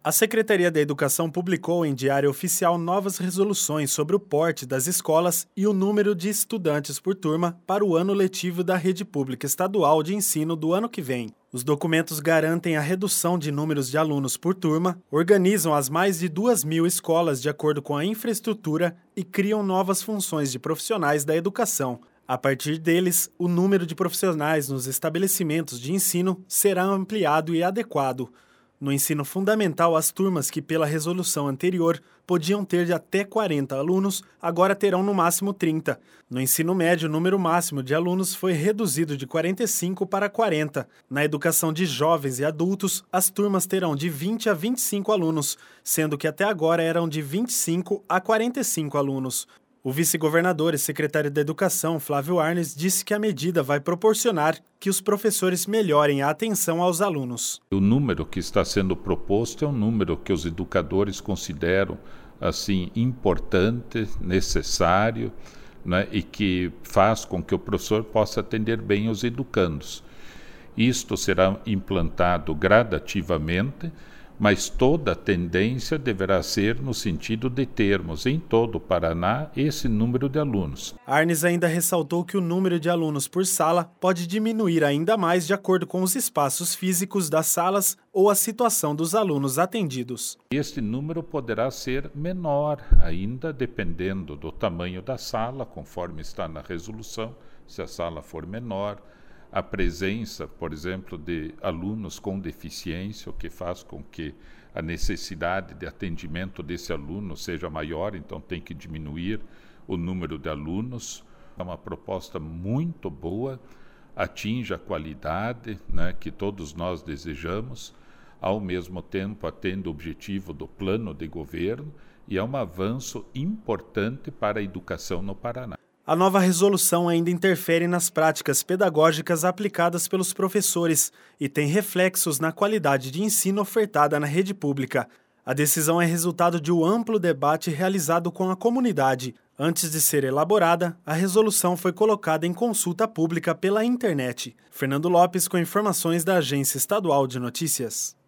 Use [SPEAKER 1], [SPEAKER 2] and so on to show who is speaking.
[SPEAKER 1] A Secretaria da Educação publicou em Diário Oficial novas resoluções sobre o porte das escolas e o número de estudantes por turma para o ano letivo da rede pública estadual de ensino do ano que vem. Os documentos garantem a redução de números de alunos por turma, organizam as mais de 2.000 escolas de acordo com a infraestrutura e criam novas funções de profissionais da educação. A partir deles, o número de profissionais nos estabelecimentos de ensino será ampliado e adequado. No ensino fundamental, as turmas que, pela resolução anterior, podiam ter de até 40 alunos, agora terão no máximo 30. No ensino médio, o número máximo de alunos foi reduzido de 45 para 40. Na educação de jovens e adultos, as turmas terão de 20 a 25 alunos, sendo que até agora eram de 25 a 45 alunos. O vice-governador e secretário da Educação, Flávio Arnes, disse que a medida vai proporcionar que os professores melhorem a atenção aos alunos.
[SPEAKER 2] O número que está sendo proposto é um número que os educadores consideram assim importante, necessário, né, e que faz com que o professor possa atender bem os educandos. Isto será implantado gradativamente, mas toda a tendência deverá ser no sentido de termos em todo o Paraná esse número de alunos.
[SPEAKER 1] Arnes ainda ressaltou que o número de alunos por sala pode diminuir ainda mais de acordo com os espaços físicos das salas ou a situação dos alunos atendidos.
[SPEAKER 2] Este número poderá ser menor ainda, dependendo do tamanho da sala, conforme está na resolução, se a sala for menor. A presença, por exemplo, de alunos com deficiência, o que faz com que a necessidade de atendimento desse aluno seja maior, então tem que diminuir o número de alunos. É uma proposta muito boa, atinge a qualidade, né, que todos nós desejamos, ao mesmo tempo atende o objetivo do plano de governo e é um avanço importante para a educação no Paraná.
[SPEAKER 1] A nova resolução ainda interfere nas práticas pedagógicas aplicadas pelos professores e tem reflexos na qualidade de ensino ofertada na rede pública. A decisão é resultado de um amplo debate realizado com a comunidade. Antes de ser elaborada, a resolução foi colocada em consulta pública pela internet. Fernando Lopes com informações da Agência Estadual de Notícias.